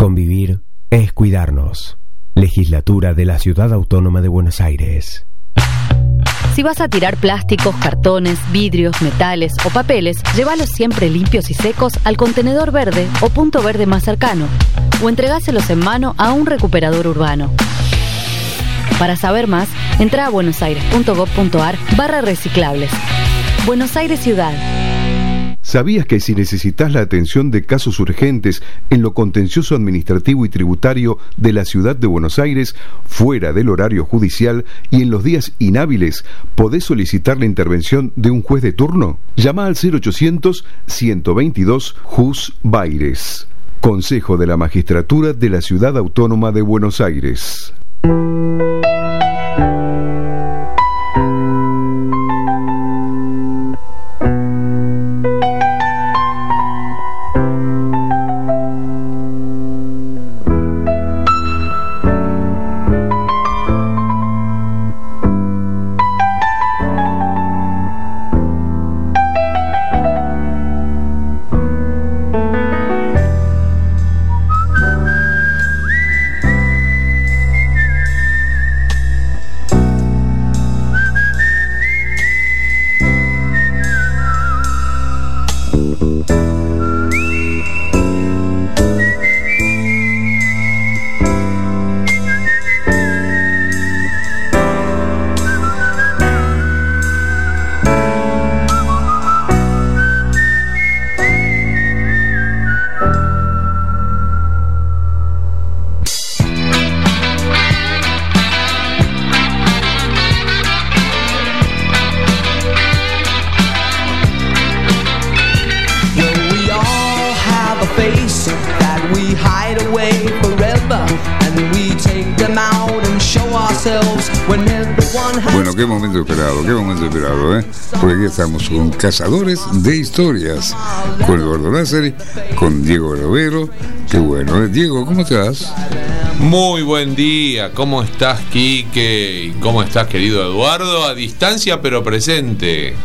Convivir es cuidarnos. Legislatura de la Ciudad Autónoma de Buenos Aires. Si vas a tirar plásticos, cartones, vidrios, metales o papeles, llévalos siempre limpios y secos al contenedor verde o punto verde más cercano, o entregáselos en mano a un recuperador urbano. Para saber más, entra a buenosaires.gov.ar/reciclables. Buenos Aires Ciudad. ¿Sabías que si necesitas la atención de casos urgentes en lo contencioso administrativo y tributario de la Ciudad de Buenos Aires, fuera del horario judicial y en los días inhábiles, podés solicitar la intervención de un juez de turno? Llama al 0800-122 Jus Baires. Consejo de la Magistratura de la Ciudad Autónoma de Buenos Aires. Bueno, qué momento esperado, ¿eh? Porque aquí estamos con Cazadores de Historias, con Eduardo Lázari, con Diego Rovero. Qué bueno, ¿eh? Diego, ¿cómo estás? Muy buen día, ¿cómo estás, Quique? ¿Y cómo estás, querido Eduardo? A distancia pero presente.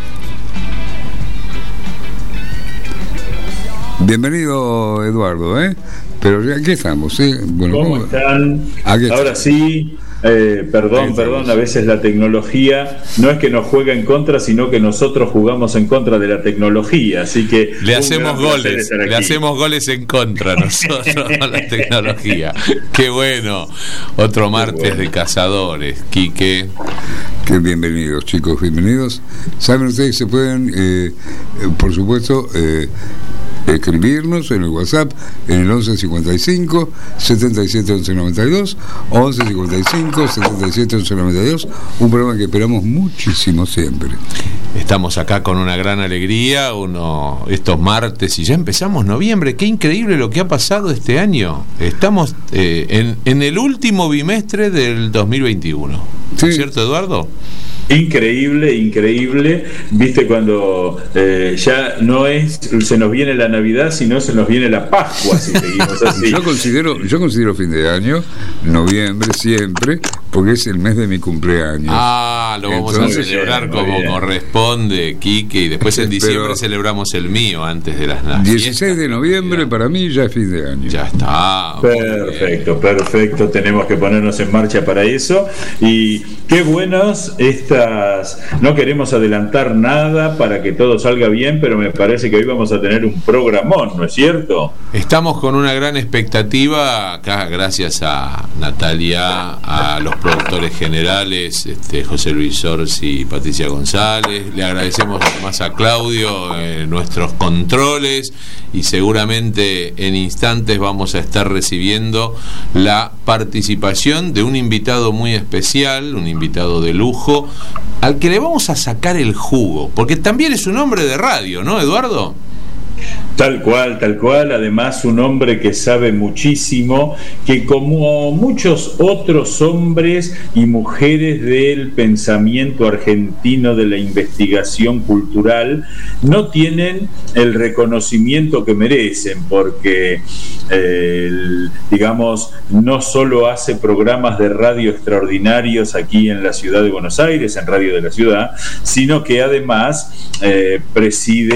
Bienvenido, Eduardo, ¿eh? Pero ya aquí estamos, ¿eh? Bueno, ¿Cómo están? Ahora sí. Perdón, a veces la tecnología no es que nos juega en contra, sino que nosotros jugamos en contra de la tecnología, así que le hacemos goles en contra nosotros con la tecnología. Qué bueno, otro martes de Cazadores, Quique. Qué bienvenidos, chicos, bienvenidos. Saben ustedes que se pueden, por supuesto, escribirnos en el WhatsApp en el 1155 77 11 92 1155 77 11 92, un programa que esperamos muchísimo siempre. Estamos acá con una gran alegría estos martes y ya empezamos noviembre. Qué increíble lo que ha pasado este año. Estamos en el último bimestre del 2021. ¿Sí? ¿Es cierto, Eduardo? Increíble. Viste cuando ya no se nos viene la Navidad, sino se nos viene la Pascua, si seguimos así. Yo considero fin de año, noviembre siempre, porque es el mes de mi cumpleaños. Lo vamos a celebrar como corresponde, Quique, y después en diciembre celebramos el mío antes de las Navidades. 16 de noviembre para mí ya es fin de año. Ya está. Perfecto. Tenemos que ponernos en marcha para eso. Y qué buenas no queremos adelantar nada para que todo salga bien, pero me parece que hoy vamos a tener un programón, ¿no es cierto? Estamos con una gran expectativa acá, gracias a Natalia, a los productores generales, José Luis Orsi y Patricia González. Le agradecemos además a Claudio nuestros controles, y seguramente en instantes vamos a estar recibiendo la participación de un invitado muy especial, un invitado de lujo, al que le vamos a sacar el jugo, porque también es un hombre de radio, ¿no, Eduardo? Tal cual, además un hombre que sabe muchísimo, que como muchos otros hombres y mujeres del pensamiento argentino, de la investigación cultural, no tienen el reconocimiento que merecen, porque digamos, no solo hace programas de radio extraordinarios aquí en la ciudad de Buenos Aires, en Radio de la Ciudad, sino que además preside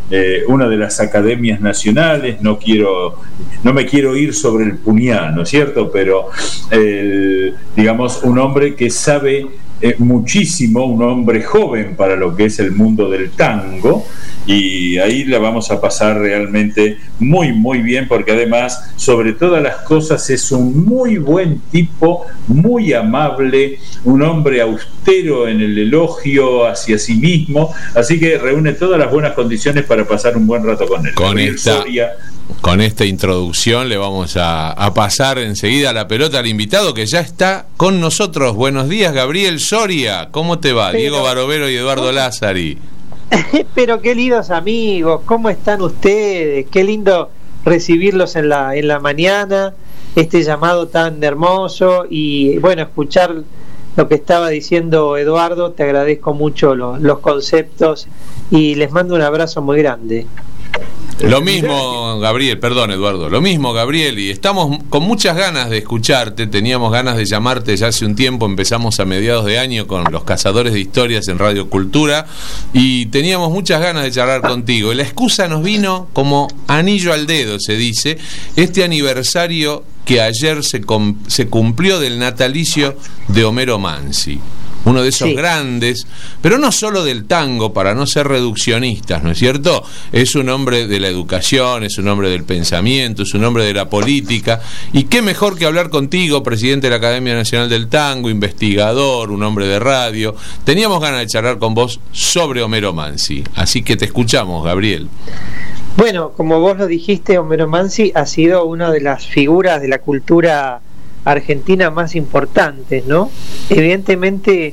una de las academias nacionales. No me quiero ir sobre el puñal, ¿no es cierto? Pero digamos, un hombre que sabe muchísimo, un hombre joven para lo que es el mundo del tango, y ahí la vamos a pasar realmente muy muy bien, porque además, sobre todas las cosas, es un muy buen tipo, muy amable, un hombre austero en el elogio hacia sí mismo, así que reúne todas las buenas condiciones para pasar un buen rato con él. Con esta introducción le vamos a pasar enseguida la pelota al invitado que ya está con nosotros. Buenos días, Gabriel Soria. ¿Cómo te va? Diego Barovero y Eduardo Lázari. Pero qué lindos amigos, ¿cómo están ustedes? Qué lindo recibirlos en la mañana, este llamado tan hermoso, y bueno, escuchar lo que estaba diciendo Eduardo. Te agradezco mucho los conceptos y les mando un abrazo muy grande. Lo mismo, Gabriel, perdón, Eduardo, lo mismo, Gabriel, y estamos con muchas ganas de escucharte. Teníamos ganas de llamarte ya hace un tiempo, empezamos a mediados de año con los Cazadores de Historias en Radio Cultura, y teníamos muchas ganas de charlar contigo. Y la excusa nos vino como anillo al dedo, se dice, este aniversario que ayer se cumplió del natalicio de Homero Mansi. Uno de esos grandes, pero no solo del tango, para no ser reduccionistas, ¿no es cierto? Es un hombre de la educación, es un hombre del pensamiento, es un hombre de la política, y qué mejor que hablar contigo, presidente de la Academia Nacional del Tango, investigador, un hombre de radio. Teníamos ganas de charlar con vos sobre Homero Mansi, así que te escuchamos, Gabriel. Bueno, como vos lo dijiste, Homero Mansi ha sido una de las figuras de la cultura argentina más importantes, ¿no? Evidentemente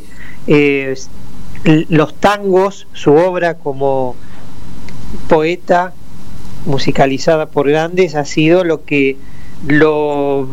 los tangos, su obra como poeta musicalizada por grandes, ha sido lo que lo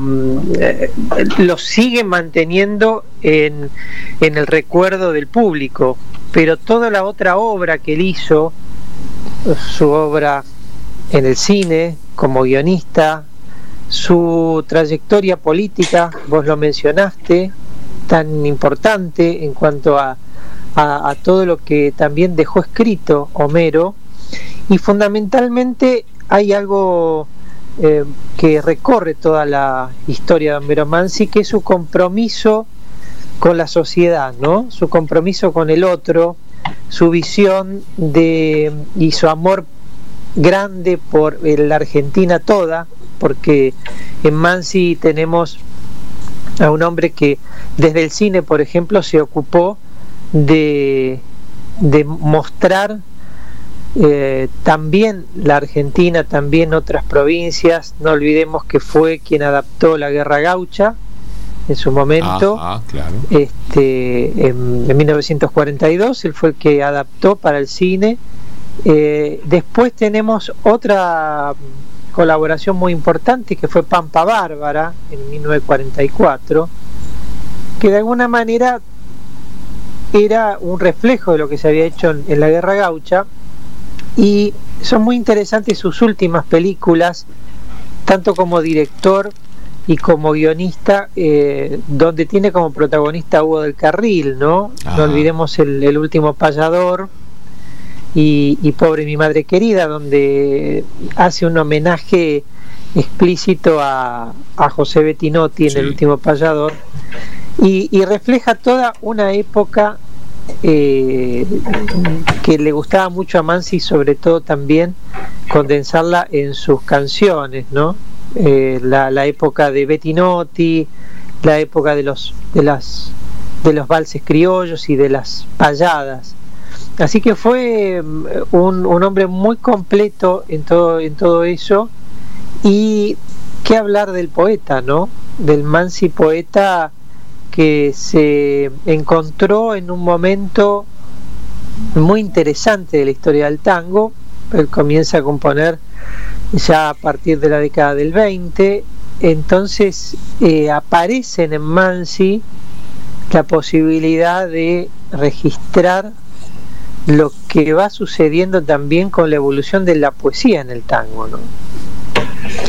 sigue manteniendo en el recuerdo del público. Pero toda la otra obra que él hizo, su obra en el cine como guionista, su trayectoria política, vos lo mencionaste, tan importante en cuanto a todo lo que también dejó escrito Homero, y fundamentalmente hay algo que recorre toda la historia de Homero Mansi, que es su compromiso con la sociedad, ¿no? Su compromiso con el otro, su visión y su amor grande por la Argentina toda, porque en Mansi tenemos a un hombre que desde el cine, por ejemplo, se ocupó de mostrar también la Argentina, también otras provincias. No olvidemos que fue quien adaptó La Guerra Gaucha en su momento, claro. En 1942 él fue el que adaptó para el cine. Después tenemos otra colaboración muy importante, que fue Pampa Bárbara en 1944, que de alguna manera era un reflejo de lo que se había hecho en la Guerra Gaucha, y son muy interesantes sus últimas películas, tanto como director y como guionista, donde tiene como protagonista a Hugo del Carril, ¿no? No olvidemos el último Payador y Pobre mi madre querida, donde hace un homenaje explícito a José Bettinotti en el último Payador, y refleja toda una época que le gustaba mucho a Mansi, sobre todo también condensarla en sus canciones, ¿no? La época de Bettinotti, la época de los valses criollos y de las payadas. Así que fue un hombre muy completo en todo eso. Y qué hablar del poeta, ¿no? Del Mansi poeta, que se encontró en un momento muy interesante de la historia del tango. Él comienza a componer ya a partir de la década del 20, entonces aparecen en Mansi la posibilidad de registrar lo que va sucediendo también con la evolución de la poesía en el tango, ¿no?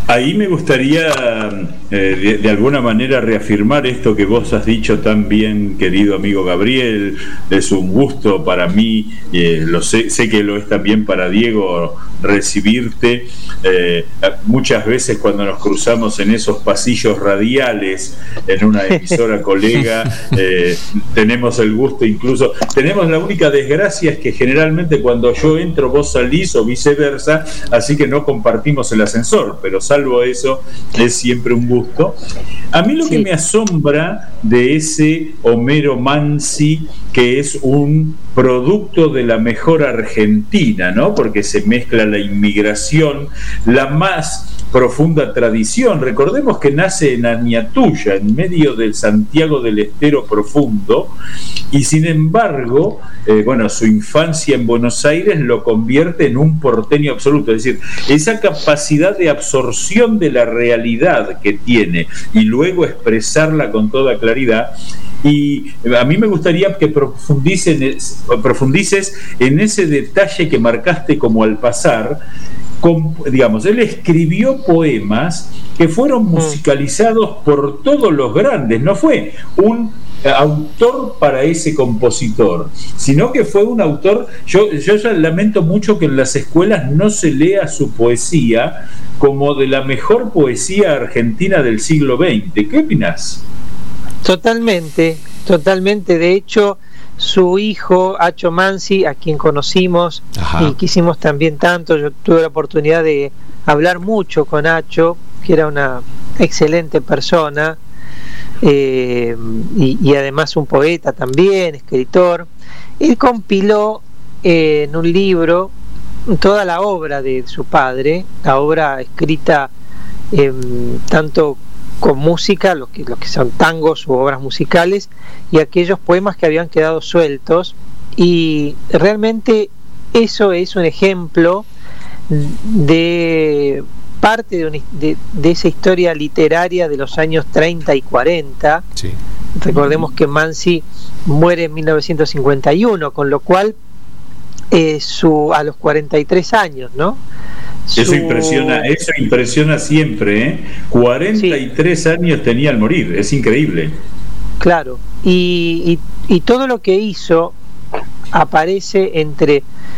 Ahí me gustaría de alguna manera reafirmar esto que vos has dicho tan bien, querido amigo Gabriel. Es un gusto para mí, lo sé que lo es también para Diego, recibirte. Muchas veces cuando nos cruzamos en esos pasillos radiales en una emisora colega, tenemos el gusto, incluso tenemos la única desgracia es que generalmente cuando yo entro vos salís o viceversa, así que no compartimos el ascensor, pero salvo eso es siempre un gusto. A mí lo que me asombra de ese Homero Manzi, que es un producto de la mejor Argentina, ¿no? Porque se mezcla la inmigración, la más profunda tradición. Recordemos que nace en Añatuya, en medio del Santiago del Estero profundo, y sin embargo, su infancia en Buenos Aires lo convierte en un porteño absoluto. Es decir, esa capacidad de absorción de la realidad que tiene y luego expresarla con toda claridad. Y a mí me gustaría que profundices en ese detalle que marcaste como al pasar. Él escribió poemas que fueron musicalizados por todos los grandes. No fue un autor para ese compositor, sino que fue un autor. Yo ya lamento mucho que en las escuelas no se lea su poesía como de la mejor poesía argentina del siglo XX. ¿Qué opinás? Totalmente. De hecho, su hijo, Acho Manzi, a quien conocimos y quisimos también tanto, yo tuve la oportunidad de hablar mucho con Acho, que era una excelente persona, y además un poeta también, escritor. Él compiló en un libro toda la obra de su padre, la obra escrita tanto con música, los que son tangos u obras musicales, y aquellos poemas que habían quedado sueltos, y realmente eso es un ejemplo de parte de esa historia literaria de los años 30 y 40. Sí. Recordemos que Manzi muere en 1951, con lo cual a los 43 años, ¿no? Eso impresiona siempre, ¿eh? 43 años tenía al morir, es increíble. Claro, y todo lo que hizo aparece entre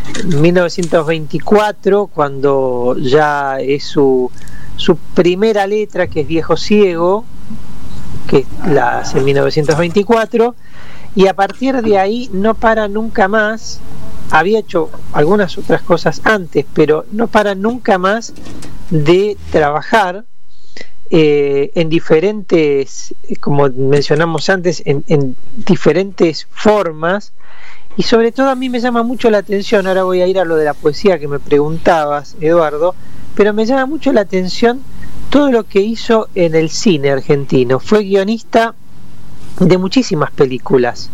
1924, cuando ya es su primera letra, que es Viejo Ciego, que la hace en 1924, y a partir de ahí no para nunca más. Había hecho algunas otras cosas antes, pero no para nunca más de trabajar en diferentes, como mencionamos antes, en diferentes formas. Y sobre todo a mí me llama mucho la atención, ahora voy a ir a lo de la poesía que me preguntabas, Eduardo, pero me llama mucho la atención todo lo que hizo en el cine argentino. Fue guionista de muchísimas películas.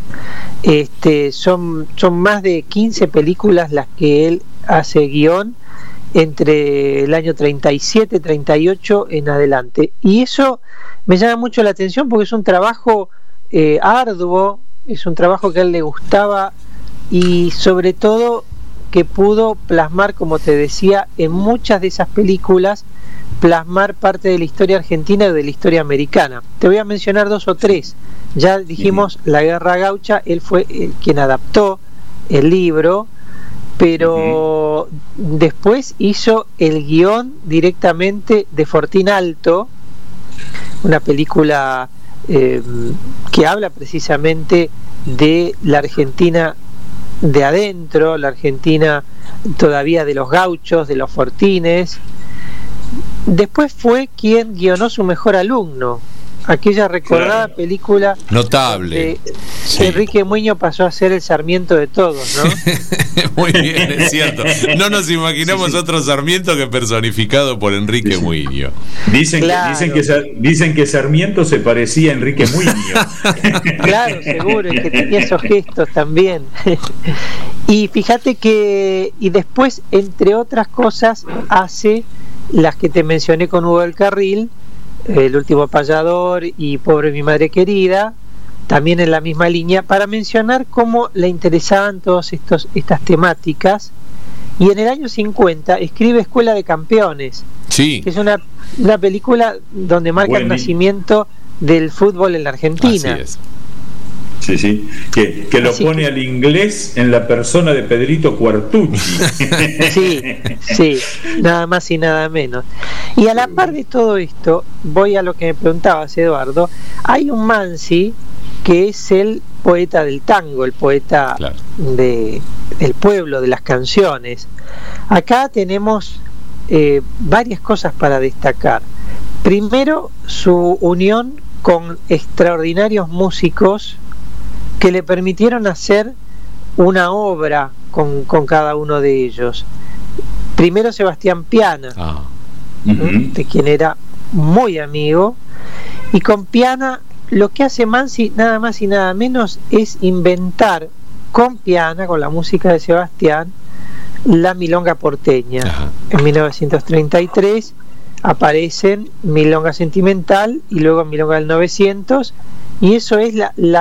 Son más de 15 películas las que él hace guión entre el año 37, 38 en adelante, y eso me llama mucho la atención porque es un trabajo arduo, es un trabajo que a él le gustaba, y sobre todo que pudo plasmar, como te decía, en muchas de esas películas, plasmar parte de la historia argentina y de la historia americana. Te voy a mencionar 2 o 3. Ya dijimos La Guerra Gaucha, él fue quien adaptó el libro, pero después hizo el guión directamente de Fortín Alto, una película que habla precisamente de la Argentina de adentro, la Argentina todavía de los gauchos, de los fortines. Después fue quien guionó Su Mejor Alumno, aquella recordada película notable. Sí. Enrique Muiño pasó a ser el Sarmiento de todos, ¿no? Muy bien, es cierto. No nos imaginamos otro Sarmiento que personificado por Enrique Muiño. Dicen que Sarmiento se parecía a Enrique Muiño. Claro, seguro, que tenía esos gestos también. Y fíjate que, y después, entre otras cosas, hace las que te mencioné con Hugo del Carril, El Último Payador y Pobre mi Madre Querida, también en la misma línea, para mencionar cómo le interesaban todas estas temáticas, y en el año 50 escribe Escuela de Campeones, sí, que es una película donde marca el nacimiento del fútbol en la Argentina. Así es. Sí, sí, que lo pone al inglés en la persona de Pedrito Cuartucci. Sí, nada más y nada menos. Y a la par de todo esto, voy a lo que me preguntabas, Eduardo. Hay un Mansi que es el poeta del tango, el poeta del pueblo, de las canciones. Acá tenemos varias cosas para destacar. Primero, su unión con extraordinarios músicos que le permitieron hacer una obra con cada uno de ellos. Primero Sebastián Piana, de quien era muy amigo, y con Piana lo que hace Mansi nada más y nada menos es inventar con Piana, con la música de Sebastián, la milonga porteña. En 1933 aparecen Milonga Sentimental y luego Milonga del 900, y eso es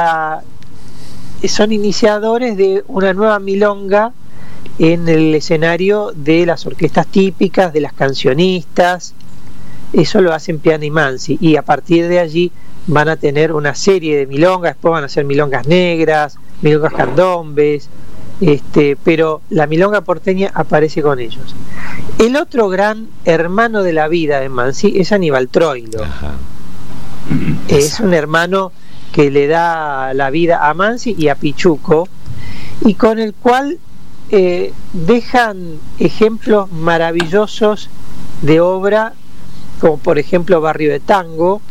son iniciadores de una nueva milonga en el escenario de las orquestas típicas, de las cancionistas. Eso lo hacen Piana y Mansi, y a partir de allí van a tener una serie de milongas. Después van a hacer milongas negras, milongas candombes, pero la milonga porteña aparece con ellos. El otro gran hermano de la vida de Mansi es Aníbal Troilo. Es un hermano que le da la vida a Mansi y a Pichuco, y con el cual dejan ejemplos maravillosos de obra, como por ejemplo Barrio de Tango,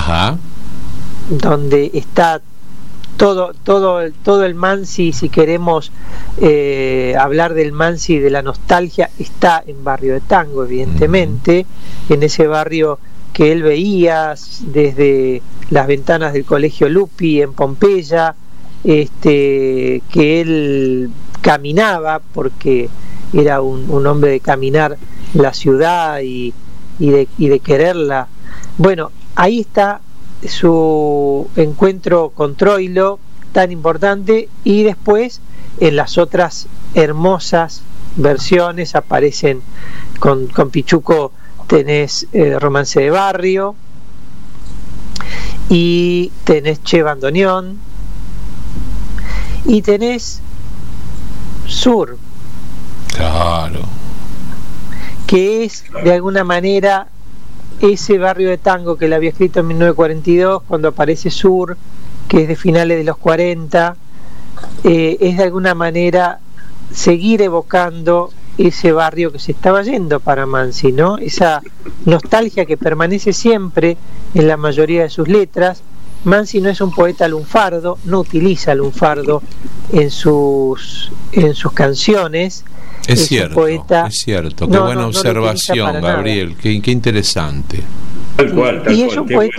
donde está todo el Mansi. Si queremos hablar del Mansi, de la nostalgia, está en Barrio de Tango, evidentemente, en ese barrio que él veía desde las ventanas del Colegio Lupi en Pompeya, que él caminaba, porque era un hombre de caminar la ciudad y de quererla. Bueno, ahí está su encuentro con Troilo, tan importante, y después en las otras hermosas versiones aparecen con Pichuco. Tenés Romance de Barrio, y tenés Che Bandoneón, y tenés Sur, que es de alguna manera ese Barrio de Tango que le había escrito en 1942, cuando aparece Sur, que es de finales de los 40, es de alguna manera seguir evocando ese barrio que se estaba yendo para Mansi, ¿no? Esa nostalgia que permanece siempre en la mayoría de sus letras. Mansi no es un poeta lunfardo, no utiliza lunfardo en sus canciones. Es cierto, qué buena observación, Gabriel, qué interesante. Tal cual, y es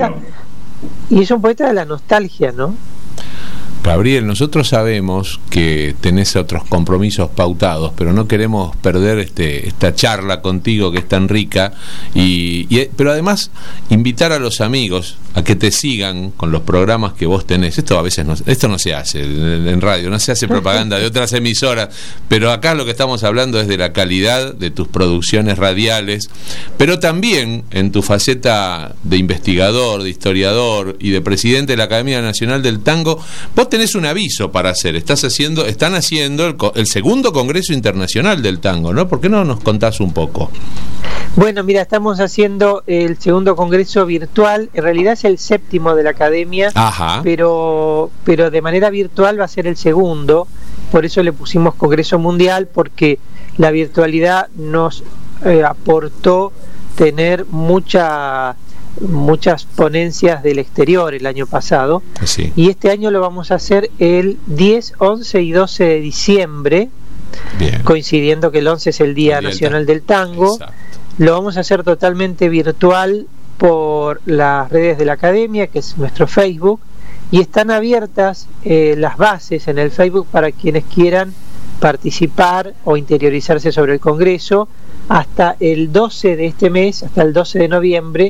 un poeta de la nostalgia, ¿no? Gabriel, nosotros sabemos que tenés otros compromisos pautados, pero no queremos perder esta charla contigo, que es tan rica, pero además invitar a los amigos a que te sigan con los programas que vos tenés. Esto a veces esto no se hace en radio, no se hace propaganda de otras emisoras, pero acá lo que estamos hablando es de la calidad de tus producciones radiales, pero también en tu faceta de investigador, de historiador y de presidente de la Academia Nacional del Tango. Vos tenés un aviso para hacer. Están haciendo el segundo Congreso Internacional del Tango, ¿no? ¿Por qué no nos contás un poco? Bueno, mira, estamos haciendo el segundo congreso virtual. En realidad es el séptimo de la Academia, pero de manera virtual va a ser el segundo. Por eso le pusimos Congreso Mundial, porque la virtualidad nos aportó tener muchas ponencias del exterior el año pasado, y este año lo vamos a hacer el 10, 11 y 12 de diciembre. Bien. Coincidiendo que el 11 es el Día Nacional del Tango. Exacto. Lo vamos a hacer totalmente virtual por las redes de la Academia, que es nuestro Facebook, y están abiertas las bases en el Facebook para quienes quieran participar o interiorizarse sobre el Congreso. Hasta el 12 de este mes, hasta el 12 de noviembre,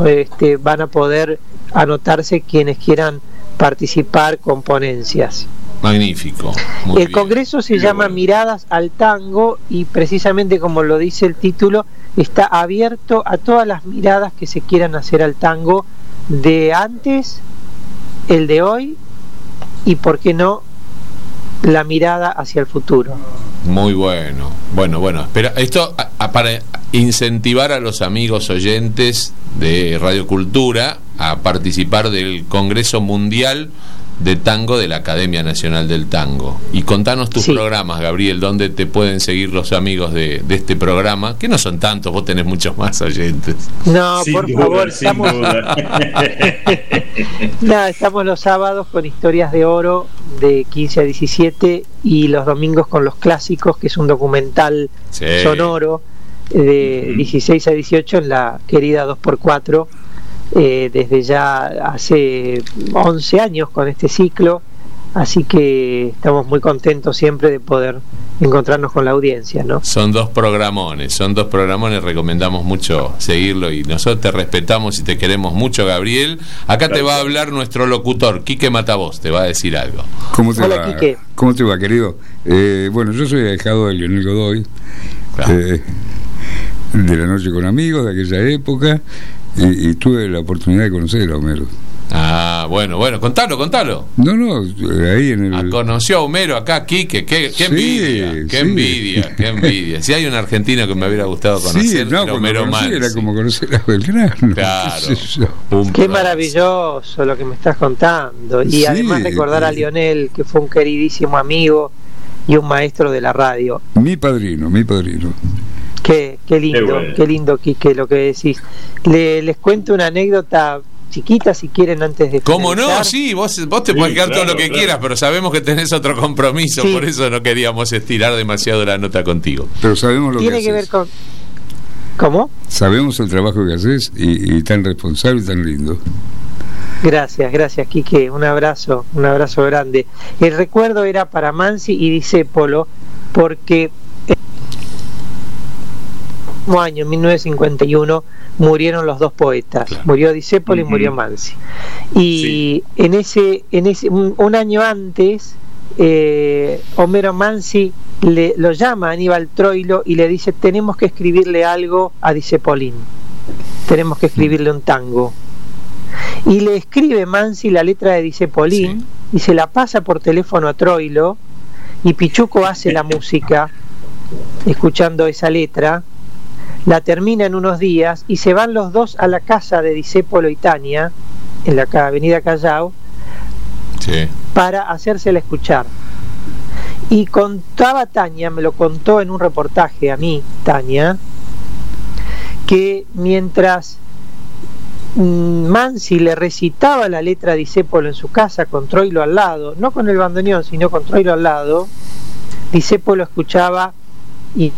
van a poder anotarse quienes quieran participar con ponencias. Magnífico. El congreso se llama Miradas al Tango y precisamente como lo dice el título, está abierto a todas las miradas que se quieran hacer al tango de antes, el de hoy y, por qué no, la mirada hacia el futuro. Muy bueno. Bueno, espera, esto para incentivar a los amigos oyentes de Radio Cultura a participar del Congreso Mundial de Tango de la Academia Nacional del Tango. Y contanos tus programas, Gabriel, ¿dónde te pueden seguir los amigos de este programa? Que no son tantos, vos tenés muchos más oyentes. No, sin por duda, favor, estamos los sábados con Historias de Oro de 15 a 17 y los domingos con Los Clásicos, que es un documental sonoro de 16 a 18 en la querida 2x4. Desde ya hace 11 años con este ciclo, así que estamos muy contentos siempre de poder encontrarnos con la audiencia, ¿no? Son dos programones, recomendamos mucho seguirlo y nosotros te respetamos y te queremos mucho, Gabriel. Acá te va a hablar nuestro locutor, Quique Matavoz, te va a decir algo. Hola, Quique. ¿Cómo te va, querido? Bueno, yo soy ahijado de Leonel Godoy, de La Noche con Amigos, de aquella época. Y tuve la oportunidad de conocer a Homero. Bueno, contalo. No, ahí en el... Conoció a Homero acá, Quique, qué envidia. Si hay un argentino que me hubiera gustado conocer, Homero Mansi. Era como conocer a Belgrano. Claro. Qué maravilloso lo que me estás contando. Y además recordar a Lionel, que fue un queridísimo amigo y un maestro de la radio. Mi padrino. Qué lindo, Quique, lo que decís. Les cuento una anécdota chiquita, si quieren, antes de ¿Cómo no? Sí, vos te podés quedar todo lo que quieras, pero sabemos que tenés otro compromiso, por eso no queríamos estirar demasiado la nota contigo. Pero sabemos lo que haces. Tiene que ver con... ¿Cómo? Sabemos el trabajo que haces y tan responsable y tan lindo. Gracias, Quique, un abrazo grande. El recuerdo era para Mansi y Discépolo, porque año, en 1951, murieron los dos poetas, claro. Murió Discépolo y murió Mansi. Y en ese un año antes, Homero Mansi lo llama a Aníbal Troilo y le dice: tenemos que escribirle algo a Discepolín, tenemos que escribirle un tango. Y le escribe Mansi la letra de Discepolín y se la pasa por teléfono a Troilo, y Pichuco hace la música escuchando esa letra, la termina en unos días y se van los dos a la casa de Discépolo y Tania en la avenida Callao para hacérsela escuchar. Y contaba Tania, me lo contó en un reportaje a mí, Tania, que mientras Mansi le recitaba la letra a Discépolo en su casa con Troilo al lado, no con el bandoneón sino con Troilo al lado, Discépolo escuchaba y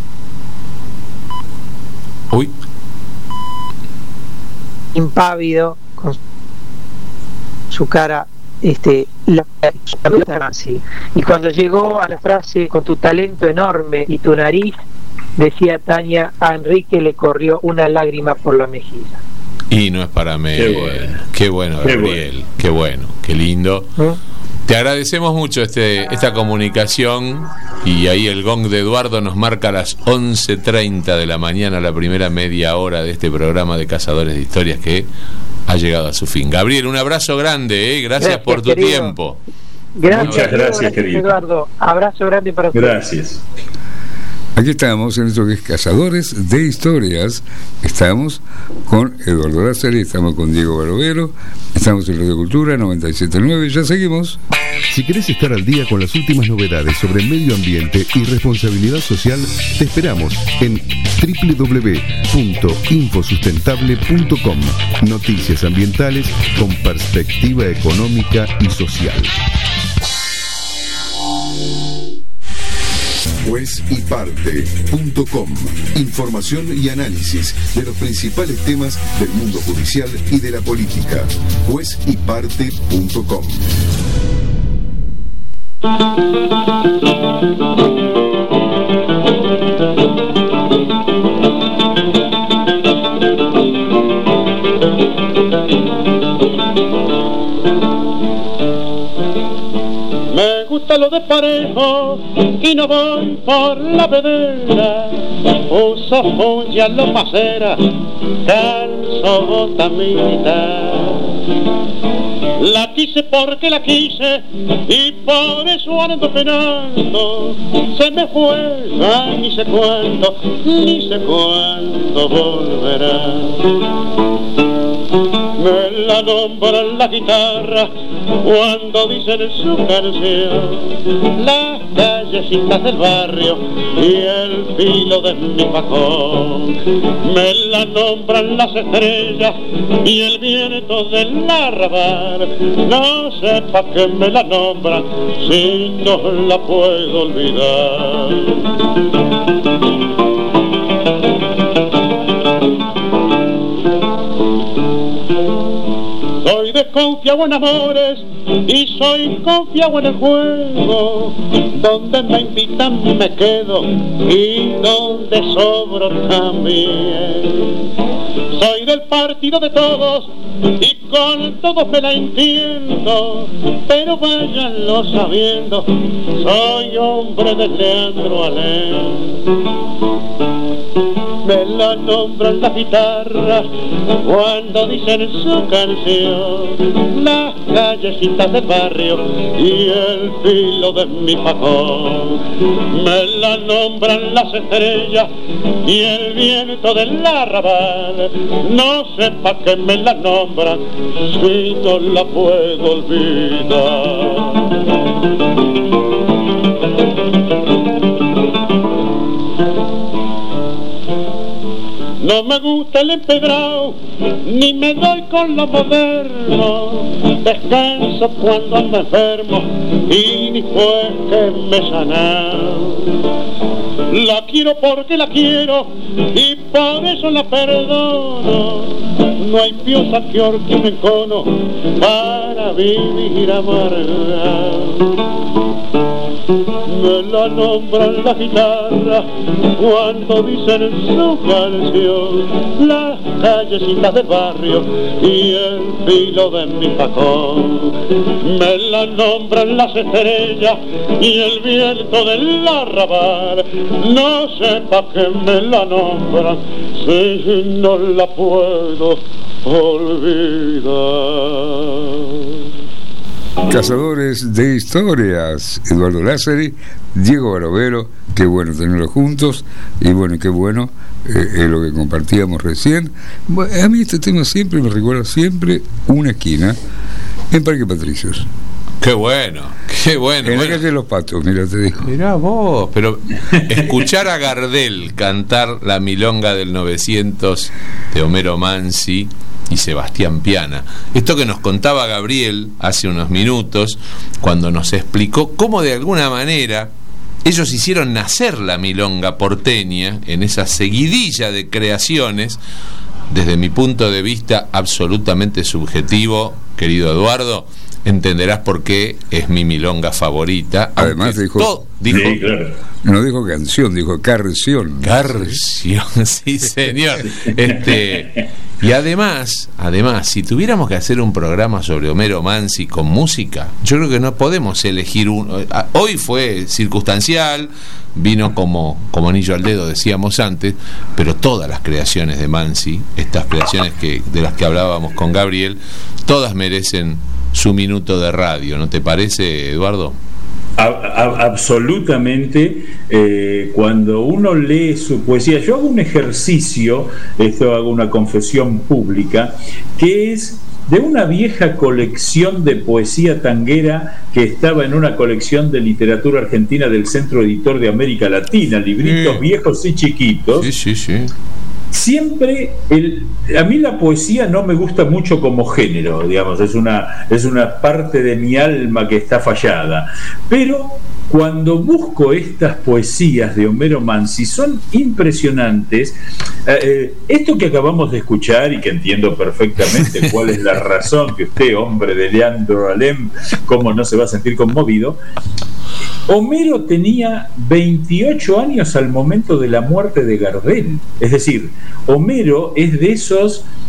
impávido, con su cara la Mansi. Y cuando llegó a la frase "con tu talento enorme y tu nariz", decía Tania, a Enrique le corrió una lágrima por la mejilla. Y no es para mí. Qué bueno, Gabriel, qué bueno, qué lindo. Te agradecemos mucho esta comunicación, y ahí el gong de Eduardo nos marca las 11:30 de la mañana, la primera media hora de este programa de Cazadores de Historias que ha llegado a su fin. Gabriel, un abrazo grande, gracias por tu querido tiempo. Muchas gracias, querido Eduardo. Abrazo grande para ustedes. Gracias. Aquí estamos en esto que es Cazadores de Historias. Estamos con Eduardo Lázari, estamos con Diego Barovero, estamos en Radio Cultura 97.9. Ya seguimos. Si querés estar al día con las últimas novedades sobre medio ambiente y responsabilidad social, te esperamos en www.infosustentable.com. Noticias ambientales con perspectiva económica y social. Juezyparte.com. Información y análisis de los principales temas del mundo judicial y de la política. Juezyparte.com. gusta lo de parejo y no voy por la vedera. Uso joya lo macera, calzo bota militar. La quise porque la quise y por eso ando penando. Se me fue, ni sé cuándo volverá. Me la nombran la guitarra cuando dicen su canción, las callecitas del barrio y el filo de mi facón. Me la nombran las estrellas y el viento del arrabal. No sé pa' qué me la nombran si no la puedo olvidar. Soy desconfiado en amores y soy confiado en el juego. Donde me invitan me quedo y donde sobro también. Soy del partido de todos y con todos me la entiendo, pero váyanlo sabiendo, soy hombre de Leandro Alem. Me la nombran las guitarras cuando dicen su canción, las callecitas del barrio y el filo de mi facón. Me la nombran las estrellas y el viento del arrabal. No sé pa' qué me la nombran si no la puedo olvidar. No me gusta el empedrado, ni me doy con lo moderno. Descanso cuando ando enfermo y después que me he sanado. La quiero porque la quiero y por eso la perdono. No hay piosa que orque un encono para vivir amargado. Me la nombran la guitarra cuando dicen su canción, las callecitas del barrio y el filo de mi facón. Me la nombran las estrellas y el viento del arrabal. No sé pa' qué me la nombran si no la puedo olvidar. Cazadores de historias, Eduardo Lázari, Diego Barovero, qué bueno tenerlos juntos y bueno, qué bueno es lo que compartíamos recién. A mí este tema siempre me recuerda una esquina en Parque Patricios. Qué bueno, qué bueno. En la calle de los Patos, mira, te digo. Mirá vos, pero escuchar a Gardel cantar la milonga del 900 de Homero Mansi y Sebastián Piana. Esto que nos contaba Gabriel hace unos minutos, cuando nos explicó cómo de alguna manera ellos hicieron nacer la milonga porteña en esa seguidilla de creaciones, desde mi punto de vista absolutamente subjetivo, querido Eduardo, entenderás por qué es mi milonga favorita. Además dijo sí, claro. No dijo canción, dijo carción. Carción, sí señor. Y además, si tuviéramos que hacer un programa sobre Homero Mansi con música, yo creo que no podemos elegir uno. Hoy fue circunstancial, vino como anillo al dedo, decíamos antes, pero todas las creaciones de Mansi, estas creaciones de las que hablábamos con Gabriel, todas merecen su minuto de radio, ¿no te parece, Eduardo? Absolutamente. Cuando uno lee su poesía, yo hago un ejercicio, hago una confesión pública, que es de una vieja colección de poesía tanguera que estaba en una colección de literatura argentina del Centro Editor de América Latina, libritos viejos y chiquitos. Sí. Siempre a mí la poesía no me gusta mucho como género, digamos, es una parte de mi alma que está fallada, pero cuando busco estas poesías de Homero Mansi son impresionantes. Esto que acabamos de escuchar, y que entiendo perfectamente cuál es la razón que usted, hombre de Leandro Alem, cómo no se va a sentir conmovido. Homero tenía 28 años al momento de la muerte de Gardel. Es decir, Homero es de esos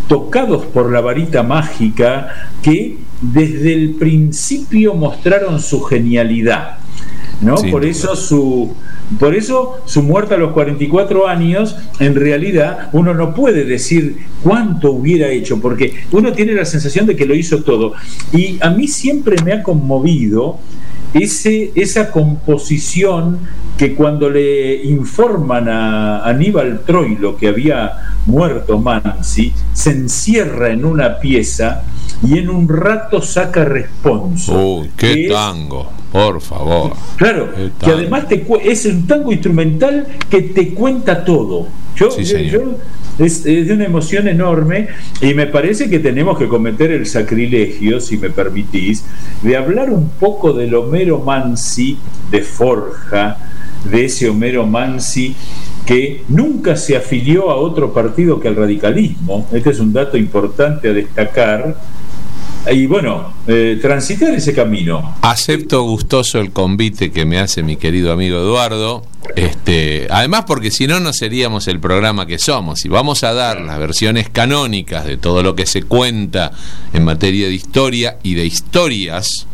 tocados por la varita mágica que desde el principio mostraron su genialidad, ¿no? Sí. Por eso su muerte a los 44 años, en realidad uno no puede decir cuánto hubiera hecho, porque uno tiene la sensación de que lo hizo todo. Y a mí siempre me ha conmovido esa composición que cuando le informan a Aníbal Troilo que había muerto Mansi, se encierra en una pieza y en un rato saca responso. Uy, qué tango, por favor. Claro, que además es un tango instrumental que te cuenta todo. Es de una emoción enorme, y me parece que tenemos que cometer el sacrilegio, si me permitís, de hablar un poco del Homero Mansi de Forja, de ese Homero Mansi que nunca se afilió a otro partido que al radicalismo. Este es un dato importante a destacar. Y bueno, transitar ese camino. Acepto gustoso el convite que me hace mi querido amigo Eduardo. Además, porque si no, no seríamos el programa que somos. Y vamos a dar las versiones canónicas de todo lo que se cuenta en materia de historia y de historias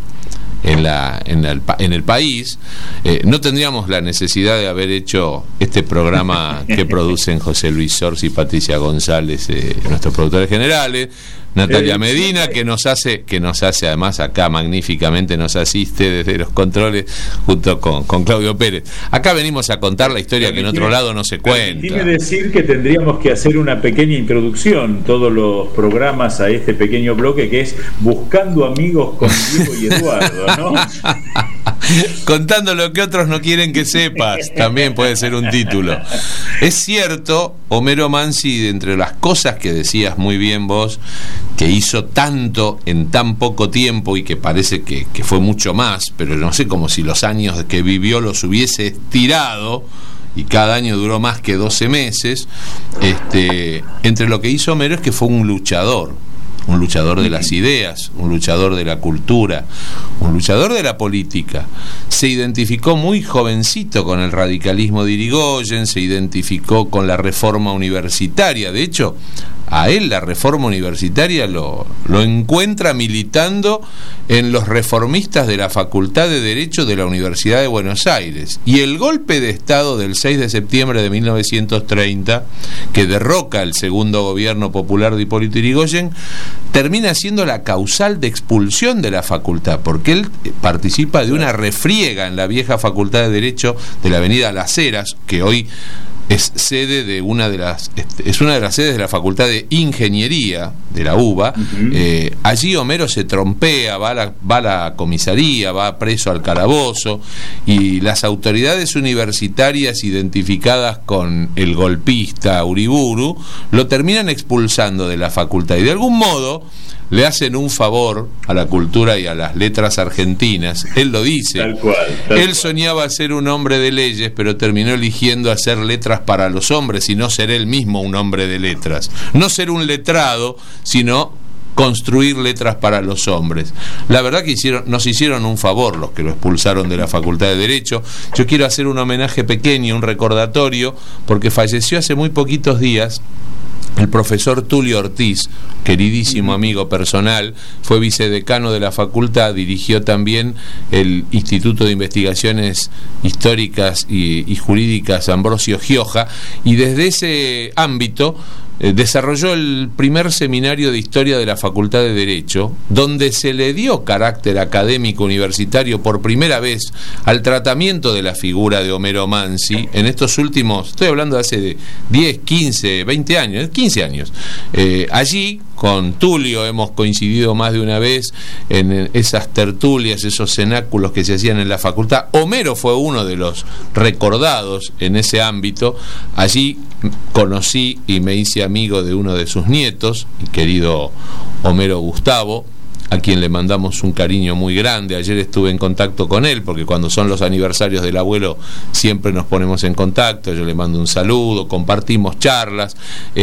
en el país, no tendríamos la necesidad de haber hecho este programa que producen José Luis Sors y Patricia González, nuestros productores generales, Natalia Medina, que nos hace además acá magníficamente, nos asiste desde los controles junto con Claudio Pérez. Acá venimos a contar la historia que en otro lado no se cuenta. Quiere decir que tendríamos que hacer una pequeña introducción, todos los programas, a este pequeño bloque que es Buscando Amigos con Diego y Eduardo, ¿no? Contando lo que otros no quieren que sepas, también puede ser un título. Es cierto, Homero Mansi, entre las cosas que decías muy bien vos, que hizo tanto en tan poco tiempo, y que parece que fue mucho más, pero no sé, como si los años que vivió los hubiese estirado, y cada año duró más que 12 meses, entre lo que hizo Homero es que fue un luchador de las ideas, un luchador de la cultura, un luchador de la política. Se identificó muy jovencito con el radicalismo de Irigoyen, se identificó con la reforma universitaria. De hecho, a él la reforma universitaria lo encuentra militando en los reformistas de la Facultad de Derecho de la Universidad de Buenos Aires. Y el golpe de Estado del 6 de septiembre de 1930, que derroca el segundo gobierno popular de Hipólito Yrigoyen, termina siendo la causal de expulsión de la facultad, porque él participa de una refriega en la vieja Facultad de Derecho de la avenida Las Heras, que hoy es sede de una de las sedes de la Facultad de Ingeniería de la UBA. Allí Homero se trompea, va a la comisaría, va preso al calabozo, y las autoridades universitarias identificadas con el golpista Uriburu lo terminan expulsando de la facultad, y de algún modo le hacen un favor a la cultura y a las letras argentinas. Él lo dice. Tal cual. Él soñaba ser un hombre de leyes, pero terminó eligiendo hacer letras para los hombres y no ser él mismo un hombre de letras. No ser un letrado, sino construir letras para los hombres. La verdad que nos hicieron un favor los que lo expulsaron de la Facultad de Derecho. Yo quiero hacer un homenaje pequeño, un recordatorio, porque falleció hace muy poquitos días el profesor Tulio Ortiz, queridísimo amigo personal, fue vicedecano de la facultad, dirigió también el Instituto de Investigaciones Históricas y Jurídicas Ambrosio Gioja, y desde ese ámbito desarrolló el primer seminario de historia de la Facultad de Derecho, donde se le dio carácter académico universitario por primera vez al tratamiento de la figura de Homero Mansi en estos últimos, estoy hablando de hace 10, 15, 20 años, 15 años. Allí con Tulio hemos coincidido más de una vez en esas tertulias, esos cenáculos que se hacían en la facultad. Homero fue uno de los recordados en ese ámbito. Allí conocí y me hice amigo de uno de sus nietos, el querido Homero Gustavo, a quien le mandamos un cariño muy grande. Ayer estuve en contacto con él, porque cuando son los aniversarios del abuelo siempre nos ponemos en contacto. Yo le mando un saludo, compartimos charlas,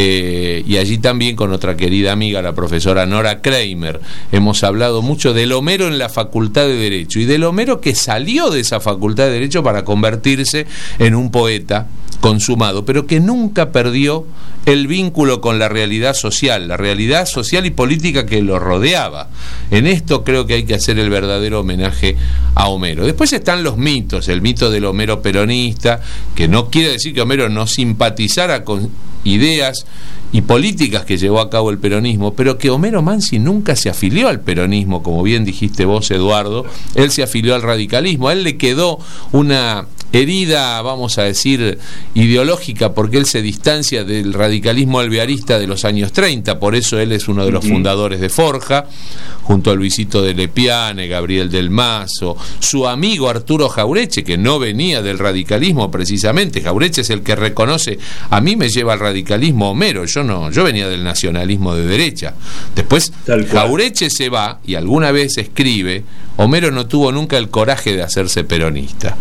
y allí también con otra querida amiga, la profesora Nora Kramer, hemos hablado mucho del Homero en la Facultad de Derecho, y del Homero que salió de esa Facultad de Derecho para convertirse en un poeta consumado, pero que nunca perdió el vínculo con la realidad social y política que lo rodeaba. En esto creo que hay que hacer el verdadero homenaje a Homero. Después están los mitos, el mito del Homero peronista, que no quiere decir que Homero no simpatizara con ideas y políticas que llevó a cabo el peronismo, pero que Homero Mansi nunca se afilió al peronismo, como bien dijiste vos, Eduardo. Él se afilió al radicalismo. A él le quedó una herida, vamos a decir, ideológica, porque él se distancia del radicalismo alvearista de los años 30, por eso él es uno de los fundadores de Forja, junto a Luisito de Lepiane, Gabriel del Mazo, su amigo Arturo Jaureche, que no venía del radicalismo precisamente. Jaureche es el que reconoce: a mí me lleva al radicalismo Homero, yo venía del nacionalismo de derecha. Después Jaureche se va y alguna vez escribe: Homero no tuvo nunca el coraje de hacerse peronista.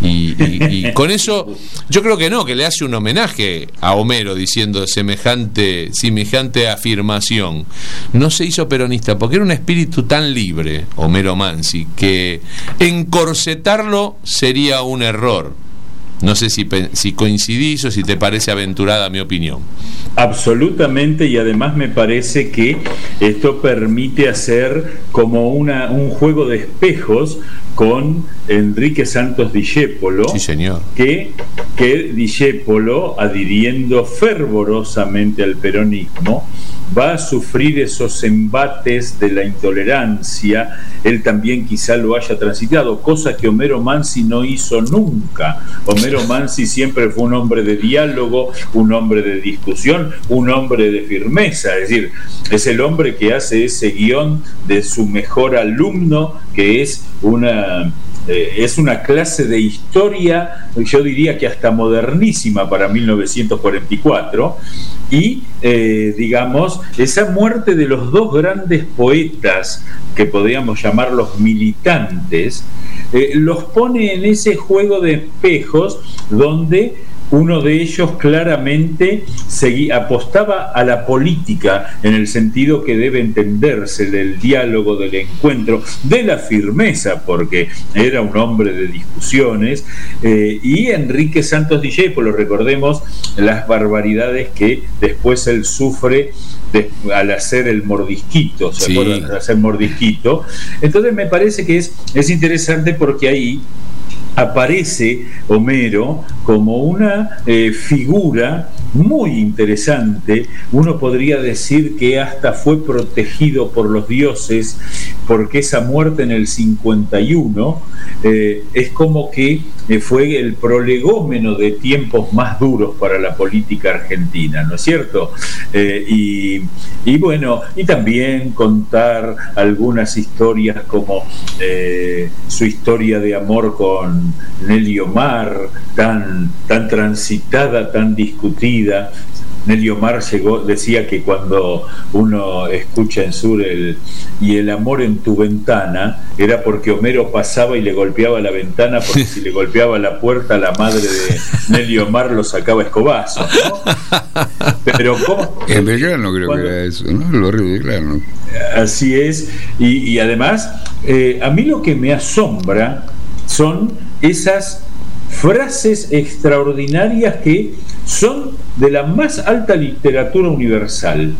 Y con eso yo creo que le hace un homenaje a Homero diciendo semejante afirmación. No se hizo peronista porque era un espíritu tan libre, Homero Mansi, que encorsetarlo sería un error. No sé si coincidís o si te parece aventurada mi opinión. Absolutamente, y además me parece que esto permite hacer como un juego de espejos con Enrique Santos Discépolo. Sí, señor. Que Discépolo, adhiriendo fervorosamente al peronismo, va a sufrir esos embates de la intolerancia. Él también quizá lo haya transitado, cosa que Homero Mansi no hizo nunca. Homero Mansi siempre fue un hombre de diálogo, un hombre de discusión, un hombre de firmeza. Es decir, es el hombre que hace ese guión de su mejor alumno, que es una clase de historia, yo diría que hasta modernísima para 1944, y digamos, esa muerte de los dos grandes poetas, que podríamos llamarlos militantes, los pone en ese juego de espejos donde uno de ellos claramente apostaba a la política en el sentido que debe entenderse, del diálogo, del encuentro, de la firmeza, porque era un hombre de discusiones, y Enrique Santos Discépolo, recordemos las barbaridades que después él sufre al hacer el mordisquito, ¿se acuerdan? Al hacer mordisquito. Entonces me parece que es interesante, porque ahí aparece Homero como una figura muy interesante. Uno podría decir que hasta fue protegido por los dioses, porque esa muerte en el 51 es como que fue el prolegómeno de tiempos más duros para la política argentina, ¿no es cierto? Y bueno, y también contar algunas historias como su historia de amor con Nelly Omar, tan transitada, tan discutida. Nelly Omar decía que cuando uno escucha en Sur y el amor en tu ventana, era porque Homero pasaba y le golpeaba la ventana, porque si le golpeaba la puerta, la madre de Nelly Omar lo sacaba a escobazos, ¿no? Pero ¿cómo? En Belgrano creo que era eso, ¿no? El barrio de Belgrano. Así es, y además a mí lo que me asombra son esas frases extraordinarias que son de la más alta literatura universal.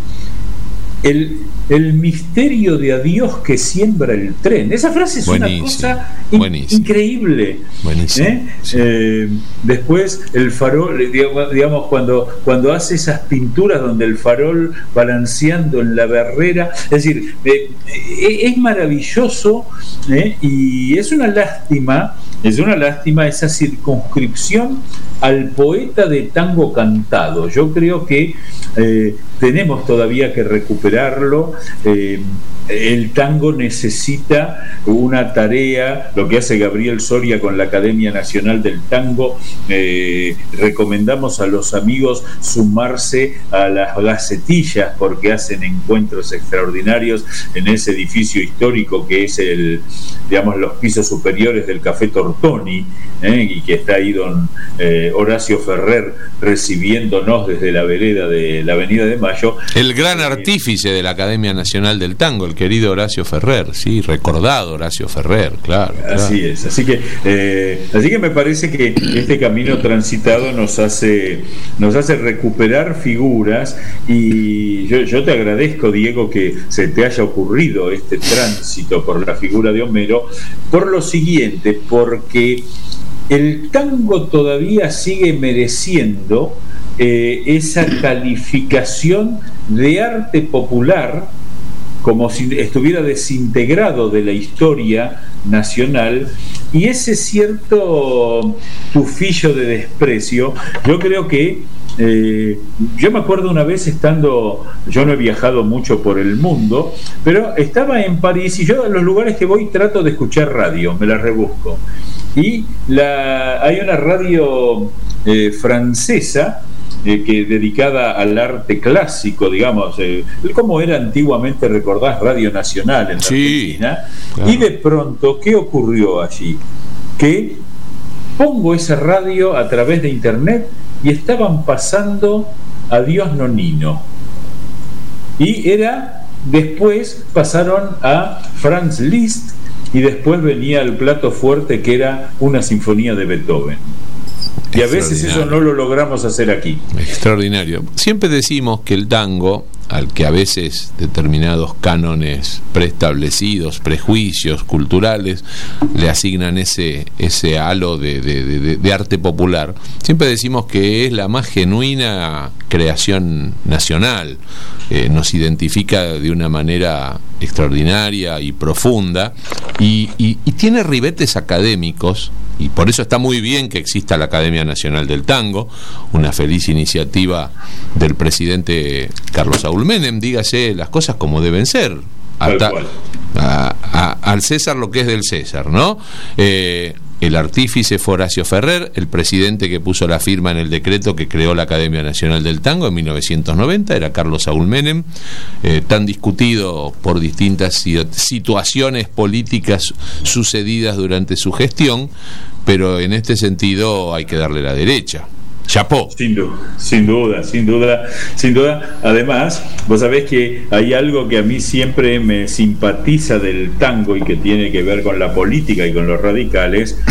El misterio de adiós que siembra el tren. Esa frase es una cosa increíble. Sí. Después el farol, digamos, cuando hace esas pinturas donde el farol balanceando en la barrera, es decir, es maravilloso, y es una lástima esa circunscripción al poeta de tango cantado. Yo creo que tenemos todavía que recuperarlo. El tango necesita una tarea, lo que hace Gabriel Soria con la Academia Nacional del Tango. Recomendamos a los amigos sumarse a las gacetillas, porque hacen encuentros extraordinarios en ese edificio histórico que es los pisos superiores del Café Tortoni, y que está ahí don Horacio Ferrer recibiéndonos desde la vereda de la Avenida de Mayo. El gran artífice de la Academia Nacional del Tango, el querido Horacio Ferrer, sí, recordado Horacio Ferrer, claro. Así es, así que me parece que este camino transitado nos hace recuperar figuras, y yo te agradezco, Diego, que se te haya ocurrido este tránsito por la figura de Homero, por lo siguiente, porque el tango todavía sigue mereciendo esa calificación de arte popular, como si estuviera desintegrado de la historia nacional, y ese cierto tufillo de desprecio, yo creo que yo me acuerdo una vez yo no he viajado mucho por el mundo, pero estaba en París, y yo a los lugares que voy trato de escuchar radio, me la rebusco, y hay una radio francesa que dedicada al arte clásico, digamos, como era antiguamente, recordás, Radio Nacional en Argentina, claro. Y de pronto, ¿qué ocurrió allí? Que pongo esa radio a través de internet y estaban pasando Adiós Nonino, y después pasaron a Franz Liszt, y después venía el plato fuerte, que era una sinfonía de Beethoven. Y a veces eso no lo logramos hacer aquí. Extraordinario. Siempre decimos que el tango, al que a veces determinados cánones preestablecidos, prejuicios culturales, le asignan ese halo de arte popular, siempre decimos que es la más genuina creación nacional. Nos identifica de una manera extraordinaria y profunda, y tiene ribetes académicos, y por eso está muy bien que exista la Academia Nacional del Tango, una feliz iniciativa del presidente Carlos Saúl Menem, dígase las cosas como deben ser, al César lo que es del César, ¿no? El artífice fue Horacio Ferrer, el presidente que puso la firma en el decreto que creó la Academia Nacional del Tango en 1990 era Carlos Saúl Menem, tan discutido por distintas situaciones políticas sucedidas durante su gestión, pero en este sentido hay que darle la derecha. Chapó. Sin duda. Además, vos sabés que hay algo que a mí siempre me simpatiza del tango y que tiene que ver con la política y con los radicales.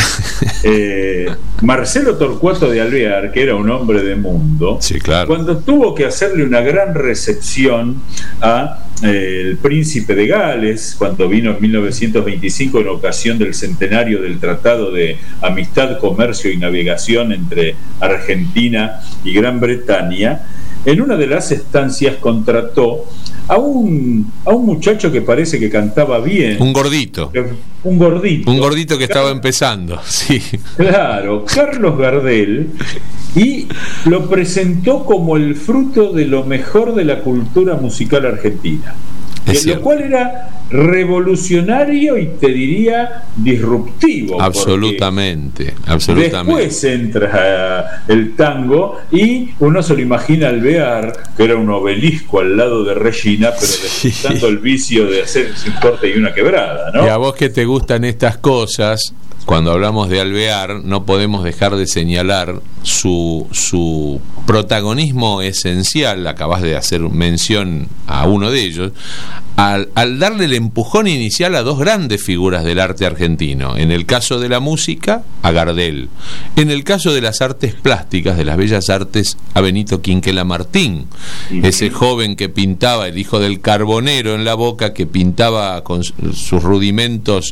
Marcelo Torcuato de Alvear, que era un hombre de mundo, sí, claro, cuando tuvo que hacerle una gran recepción a el príncipe de Gales, cuando vino en 1925 en ocasión del centenario del Tratado de Amistad, Comercio y Navegación entre Argentina y Gran Bretaña, en una de las estancias contrató a un muchacho que parece que cantaba bien. Un gordito que estaba empezando, sí. Claro, Carlos Gardel, y lo presentó como el fruto de lo mejor de la cultura musical argentina. Lo cual era revolucionario y te diría disruptivo. Absolutamente. Después entra el tango y uno se lo imagina Alvear, que era un obelisco al lado de Regina, pero disfrutando el vicio de hacer un corte y una quebrada, ¿no? Y a vos que te gustan estas cosas, cuando hablamos de Alvear, no podemos dejar de señalar su protagonismo esencial. Acabas de hacer mención a uno de ellos, al darle el empujón inicial a dos grandes figuras del arte argentino. En el caso de la música, a Gardel. En el caso de las artes plásticas, de las bellas artes, a Benito Quinquela Martín, ese joven que pintaba, el hijo del carbonero en la Boca, que pintaba con sus rudimentarios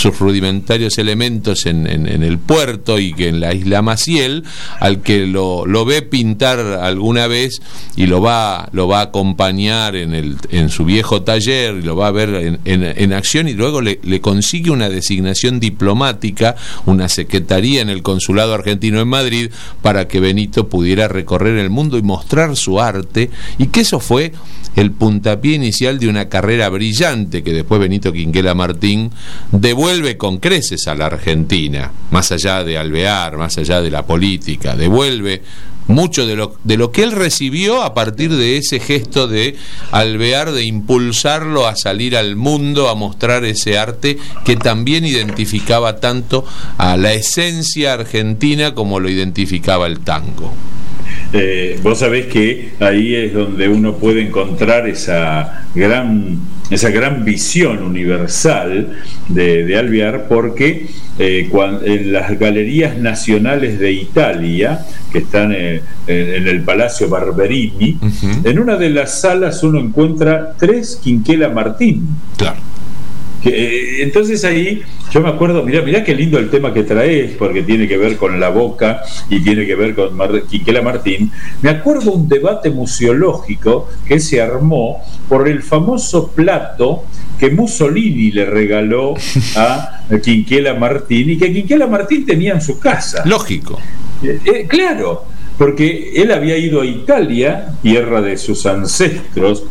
elementos en el puerto, y que en la isla Maciel, al que lo ve pintar alguna vez y lo va a acompañar en su viejo taller, y lo va a ver en acción, y luego le consigue una designación diplomática, una secretaría en el consulado argentino en Madrid, para que Benito pudiera recorrer el mundo y mostrar su arte, y que eso fue el puntapié inicial de una carrera brillante que después Benito Quinquela Martín devuelve con creces a la Argentina, más allá de Alvear, más allá de la política, devuelve mucho de lo que él recibió a partir de ese gesto de Alvear, de impulsarlo a salir al mundo, a mostrar ese arte que también identificaba tanto a la esencia argentina como lo identificaba el tango. Vos sabés que ahí es donde uno puede encontrar esa gran visión universal de Alvear, porque en las galerías nacionales de Italia, que están en el Palacio Barberini, en una de las salas uno encuentra 3 Quinquela Martín. Claro. Entonces ahí yo me acuerdo, mirá qué lindo el tema que traes, porque tiene que ver con la Boca y tiene que ver con Quinquela Martín. Me acuerdo un debate museológico que se armó por el famoso plato que Mussolini le regaló a Quinquela Martín y que Quinquela Martín tenía en su casa. Lógico. Claro, porque él había ido a Italia, tierra de sus ancestros,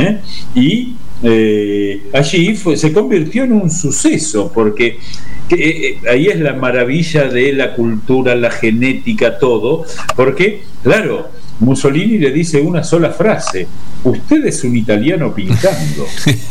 y allí se convirtió en un suceso, porque ahí es la maravilla de la cultura, la genética, todo, porque, claro, Mussolini le dice una sola frase: usted es un italiano pintando.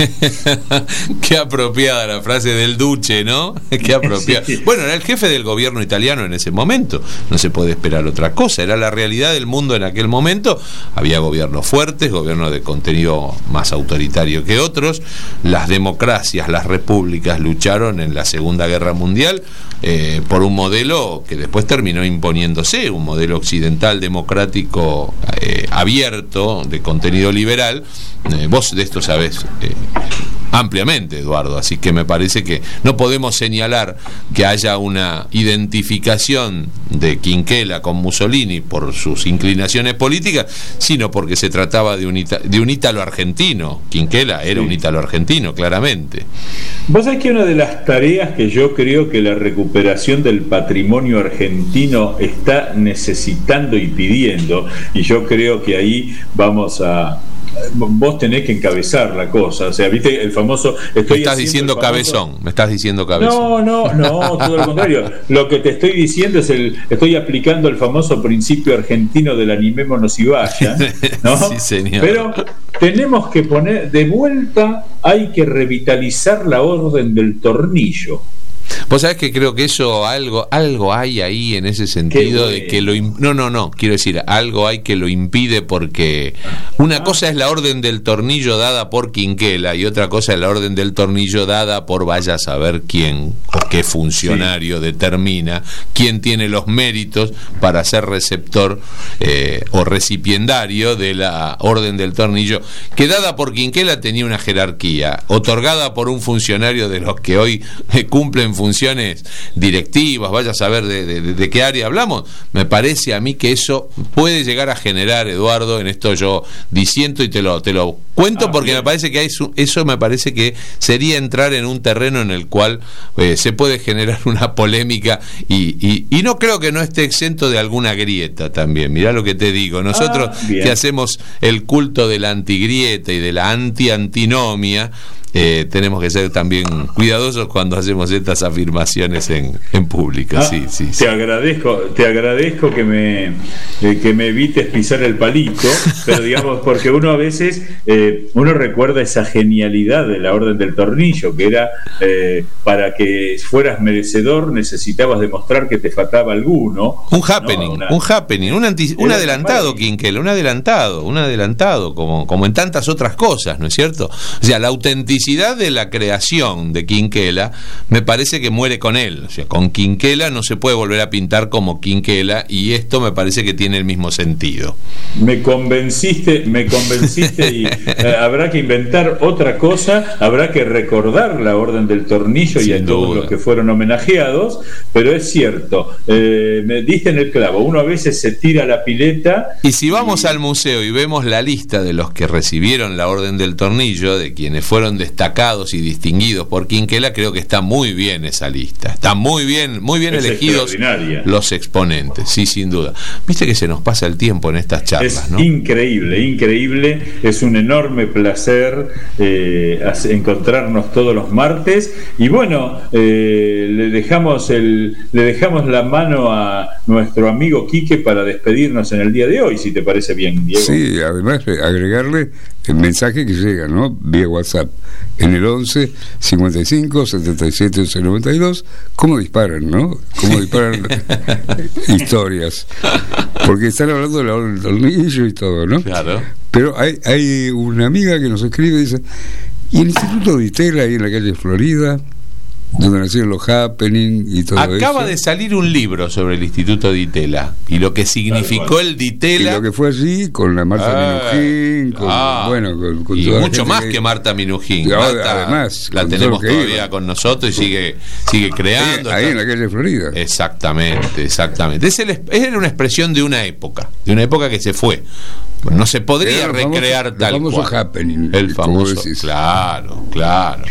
Qué apropiada la frase del Duce, ¿no? Qué apropiada. Sí. Bueno, era el jefe del gobierno italiano en ese momento, no se puede esperar otra cosa, era la realidad del mundo en aquel momento. Había gobiernos fuertes, gobiernos de contenido más autoritario que otros. Las democracias, las repúblicas lucharon en la Segunda Guerra Mundial por un modelo que después terminó imponiéndose, un modelo occidental democrático abierto, de contenido liberal. Vos de esto sabés ampliamente, Eduardo, así que me parece que no podemos señalar que haya una identificación de Quinquela con Mussolini por sus inclinaciones políticas, sino porque se trataba de un ítalo argentino. Quinquela era un ítalo argentino, claramente. Vos sabés que una de las tareas que yo creo que la recuperación del patrimonio argentino está necesitando y pidiendo, y yo creo que ahí vos tenés que encabezar la cosa, o sea, viste el famoso... Me estás diciendo cabezón. No, todo lo contrario. Lo que te estoy diciendo es estoy aplicando el famoso principio argentino del animémonos y vaya, ¿no? Sí, señor. Pero tenemos que poner de vuelta, hay que revitalizar la orden del tornillo. Vos sabés que creo que eso algo hay ahí en ese sentido de que quiero decir, algo hay que lo impide, porque una cosa es la orden del tornillo dada por Quinquela y otra cosa es la orden del tornillo dada por vaya a saber quién o qué funcionario determina quién tiene los méritos para ser receptor o recipiendario de la orden del tornillo, que dada por Quinquela tenía una jerarquía, otorgada por un funcionario de los que hoy cumplen funciones directivas, vaya a saber de qué área hablamos. Me parece a mí que eso puede llegar a generar, Eduardo, en esto yo disiento y te lo cuento porque me parece que eso me parece que sería entrar en un terreno en el cual se puede generar una polémica y no creo que no esté exento de alguna grieta también. Mirá lo que te digo, nosotros que hacemos el culto de la antigrieta y de la antinomia, tenemos que ser también cuidadosos cuando hacemos estas afirmaciones en público. Sí. Te agradezco que me evites pisar el palito, pero digamos, porque uno a veces uno recuerda esa genialidad de la orden del tornillo, que era para que fueras merecedor necesitabas demostrar que te faltaba alguno. Un happening, un adelantado, Quinquela, un adelantado como en tantas otras cosas, ¿no es cierto? O sea, la autenticidad de la creación de Quinquela me parece que muere con él. O sea, con Quinquela no se puede volver a pintar como Quinquela, y esto me parece que tiene el mismo sentido. Me convenciste y habrá que inventar otra cosa, habrá que recordar la orden del tornillo y a todos los que fueron homenajeados, pero es cierto, me diste en el clavo, uno a veces se tira a la pileta. Y si vamos al museo y vemos la lista de los que recibieron la orden del tornillo, de quienes fueron destacados y distinguidos por Quinquela, creo que está muy bien esa lista. Están muy bien elegidos los exponentes, sí, sin duda. Viste que se nos pasa el tiempo en estas charlas, ¿no? Increíble. Es un enorme placer encontrarnos todos los martes. Y bueno, le dejamos la mano a nuestro amigo Quique para despedirnos en el día de hoy, si te parece bien, Diego. Sí, además agregarle el mensaje que llega, ¿no? Vía WhatsApp, en el 11 55 77 11 92. ¿Cómo disparan, no? ¿Cómo disparan historias? Porque están hablando de la hora del tornillo y todo, ¿no? Claro. Pero hay una amiga que nos escribe y dice: ¿y el Instituto Di Tella ahí en la calle Florida, donde nacieron los happening y todo eso? Acaba de salir un libro sobre el Instituto Di Tella y lo que significó el Di Tella. Y lo que fue allí con la Marta Minujín, con y toda mucho más que Marta Minujín. Además, la tenemos todavía con nosotros y sigue creando. Ahí en la calle Florida. Exactamente. Era una expresión de una época que se fue. No se podría recrear tal cual. El famoso happening. El famoso, claro. Claro,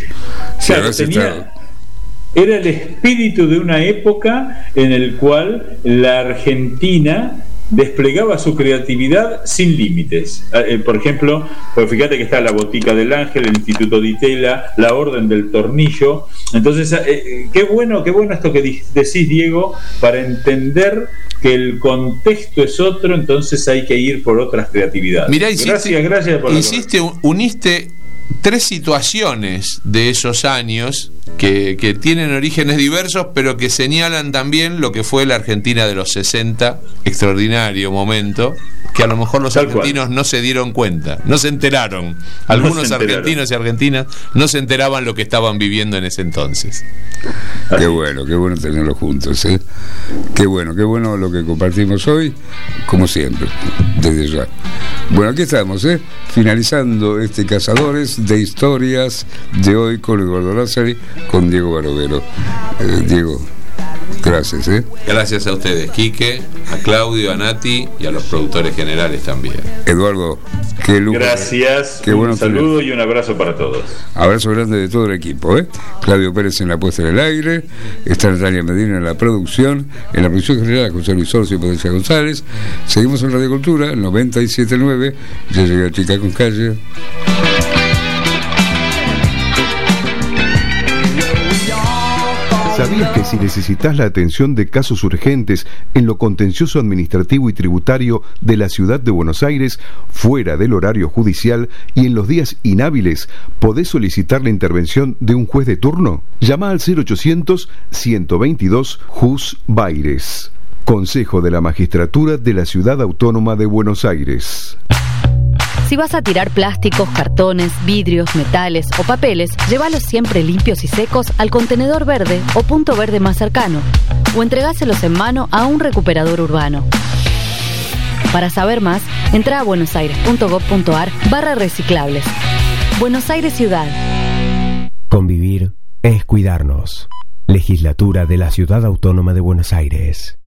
era el espíritu de una época en el cual la Argentina desplegaba su creatividad sin límites. Por ejemplo, pues fíjate que está la Botica del Ángel, el Instituto Di Tella, la Orden del Tornillo. Entonces, qué bueno esto que decís, Diego, para entender que el contexto es otro, entonces hay que ir por otras creatividades. Mirá, gracias por uniste 3 situaciones de esos años que tienen orígenes diversos, pero que señalan también lo que fue la Argentina de los 60, extraordinario momento, que a lo mejor los argentinos no se dieron cuenta, no se enteraron. Algunos argentinos y argentinas no se enteraban lo que estaban viviendo en ese entonces. Qué bueno tenerlos juntos, ¿eh? Qué bueno lo que compartimos hoy, como siempre, desde ya. Bueno, aquí estamos, finalizando este Cazadores de Historias de hoy con Eduardo Lázari, con Diego Barovero. Diego, gracias. Gracias a ustedes, Quique, a Claudio, a Nati y a los productores generales también. Eduardo, qué lujo. Gracias, un saludo y un abrazo para todos. Abrazo grande de todo el equipo. Claudio Pérez en la puesta en el aire, está Natalia Medina en la producción general, José Luis Orsi y Patricia González. Seguimos en Radio Cultura, 97.9. Ya llega Chica con Calle. ¿Sabías que si necesitas la atención de casos urgentes en lo contencioso administrativo y tributario de la ciudad de Buenos Aires, fuera del horario judicial y en los días inhábiles, podés solicitar la intervención de un juez de turno? Llama al 0800-122 Jus Baires. Consejo de la Magistratura de la Ciudad Autónoma de Buenos Aires. Si vas a tirar plásticos, cartones, vidrios, metales o papeles, llévalos siempre limpios y secos al contenedor verde o punto verde más cercano, o entregáselos en mano a un recuperador urbano. Para saber más, entra a buenosaires.gov.ar/reciclables. Buenos Aires Ciudad. Convivir es cuidarnos. Legislatura de la Ciudad Autónoma de Buenos Aires.